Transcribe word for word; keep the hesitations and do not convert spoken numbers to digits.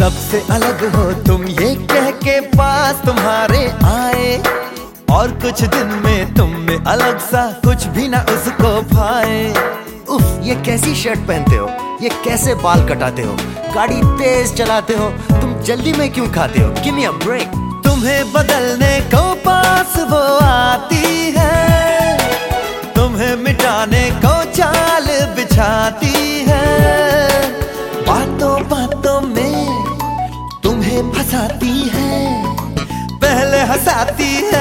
सबसे अलग हो तुम ये कह के पास तुम्हारे आए, और कुछ दिन में तुम में अलग सा कुछ भी ना उसको भाए। उफ, ये कैसी शर्ट पहनते हो, ये कैसे बाल कटाते हो, गाड़ी तेज चलाते हो, तुम जल्दी में क्यों खाते हो? Give me a break. तुम्हें बदलने को पास वो आती है, तुम्हें मिटाने को चाल बिछाती है, बातों बातों में तुम्हें फंसाती है, पहले हंसाती है।